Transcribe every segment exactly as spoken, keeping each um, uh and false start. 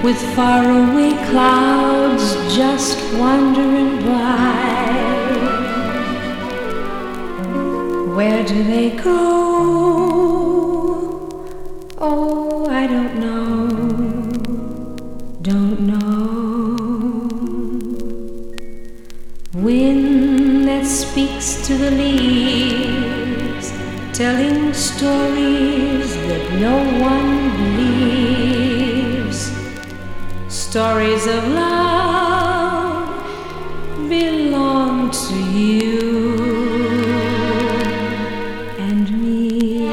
with faraway clouds just wandering by. Where do they go? Oh, I don't know, don't know. Wind that speaks to the leaves, telling stories that no one believes. Stories of love belong to you and me.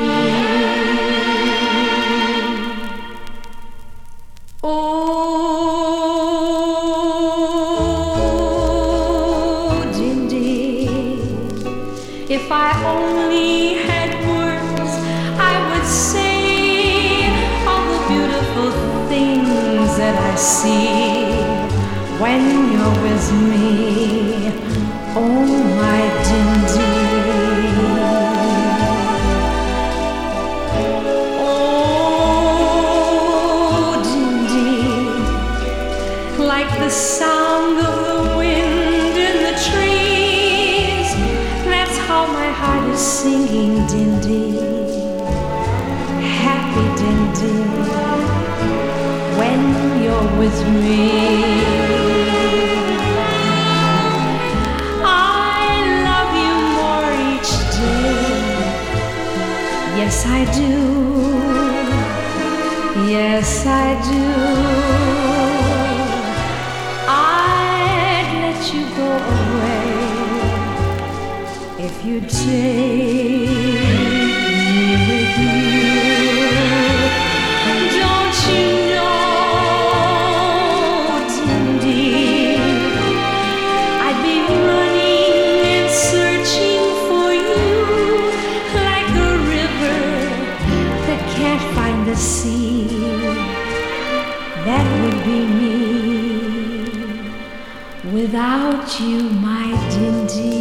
Oh, Dindy, if I only had words, I would say all the beautiful things that I see when you're with me. Oh, my Dindy. Oh, Dindy, like the sound of the wind in the trees, that's how my heart is singing, Dindy. Happy Dindy, when you're with me. I love you more each day. Yes, I do. Yes, I do. I'd let you go away if you'd take me with you. Don't you know, Dindy, I'd be running and searching for you like a river that can't find the sea. That would be me without you, my Dindy.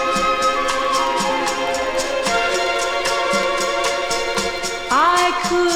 I could